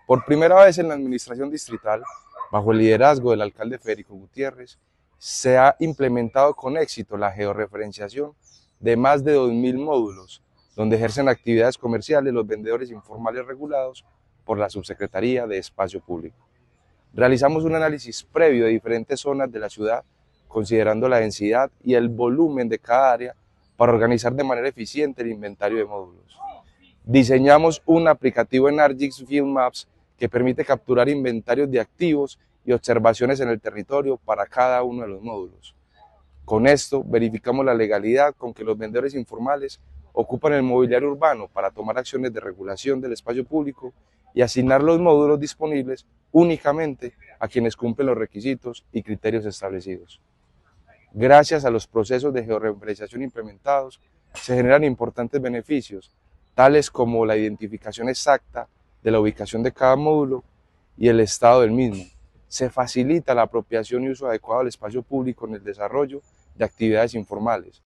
Por primera vez en la administración distrital, bajo el liderazgo del alcalde Federico Gutiérrez, se ha implementado con éxito la georreferenciación de más de 2.000 módulos, donde ejercen actividades comerciales los vendedores informales regulados por la Subsecretaría de Espacio Público. Realizamos un análisis previo de diferentes zonas de la ciudad, considerando la densidad y el volumen de cada área para organizar de manera eficiente el inventario de módulos. Diseñamos un aplicativo en ArcGIS Field Maps que permite capturar inventarios de activos y observaciones en el territorio para cada uno de los módulos. Con esto verificamos la legalidad con que los vendedores informales ocupan el mobiliario urbano para tomar acciones de regulación del espacio público y asignar los módulos disponibles únicamente a quienes cumplen los requisitos y criterios establecidos. Gracias a los procesos de georreferenciación implementados, se generan importantes beneficios, tales como la identificación exacta de la ubicación de cada módulo y el estado del mismo. Se facilita la apropiación y uso adecuado del espacio público en el desarrollo de actividades informales,